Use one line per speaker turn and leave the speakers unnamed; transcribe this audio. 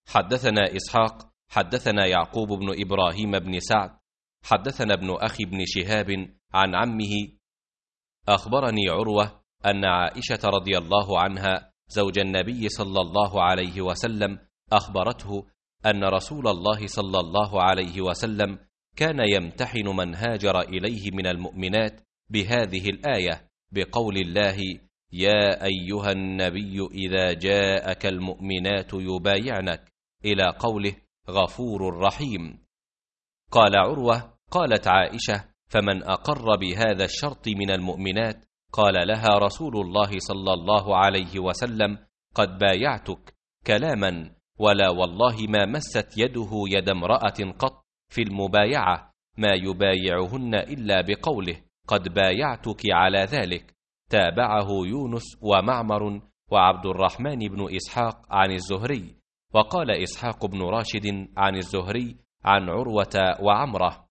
حدثنا إسحاق حدثنا يعقوب بن إبراهيم بن سعد حدثنا ابن أخي بن شهاب عن عمه أخبرني عروة أن عائشة رضي الله عنها زوج النبي صلى الله عليه وسلم أخبرته أن رسول الله صلى الله عليه وسلم كان يمتحن من هاجر إليه من المؤمنات بهذه الآية بقول الله: يا أيها النبي إذا جاءك المؤمنات يبايعنك، إلى قوله: غفور رحيم. قال عروة: قالت عائشة: فمن أقر بهذا الشرط من المؤمنات قال لها رسول الله صلى الله عليه وسلم: قد بايعتك، كلاما ولا والله ما مست يده يد امرأة قط في المبايعة ما يبايعهن إلا بقوله: قد بايعتك على ذلك. تابعه يونس ومعمر وعبد الرحمن بن إسحاق عن الزهري، وقال إسحاق بن راشد عن الزهري عن عروة وعمرة: